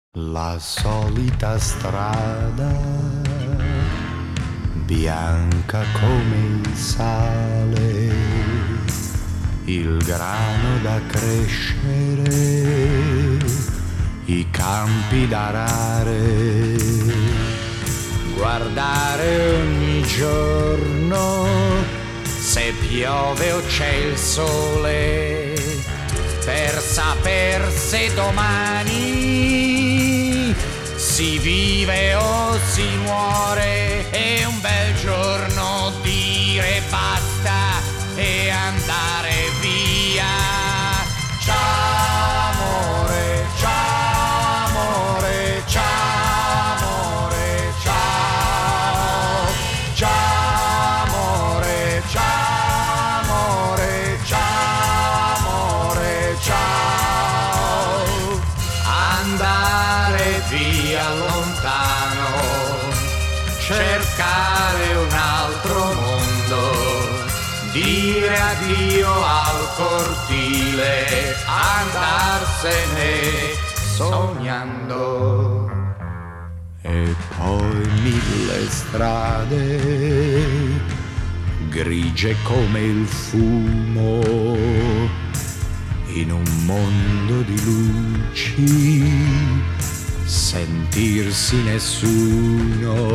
La solita strada, bianca come il sale, il grano da crescere, i campi da arare, guardare ogni giorno se piove o c'è il sole, per saper se domani si vive o si muore. E un bel giorno dire basta e andare via. Ciao amore, ciao amore, ciao amore, ciao. Ciao amore, ciao amore, ciao amore, ciao. Andare via lontano, cercare un altro mondo, dire addio al cortile, andarsene sognando. E poi 1000 strade, grigie come il fumo, in un mondo di luci, sentirsi nessuno,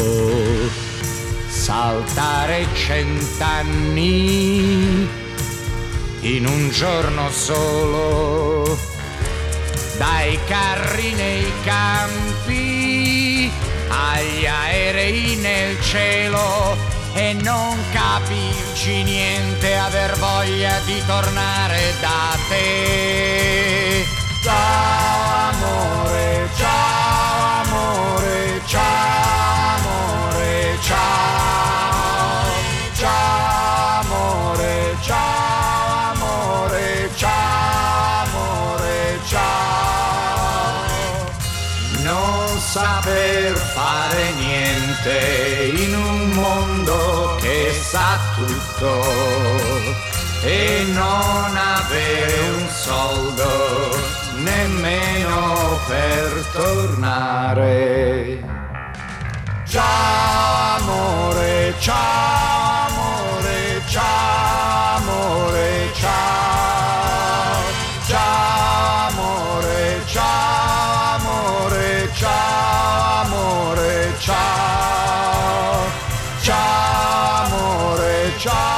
saltare 100 anni in un giorno solo, dai carri nei campi agli aerei nel cielo, e non capirci niente, aver voglia di tornare da te. Ciao amore, ciao amore, ciao amore, ciao. Ciao amore, ciao amore, ciao amore, ciao. Non saper fare niente in un mondo che sa tutto, e non avere un soldo nemmeno per tornare. Ciao amore, ciao amore, ciao amore, ciao. Ciao amore, ciao amore, ciao amore, ciao. Ciao amore, ciao.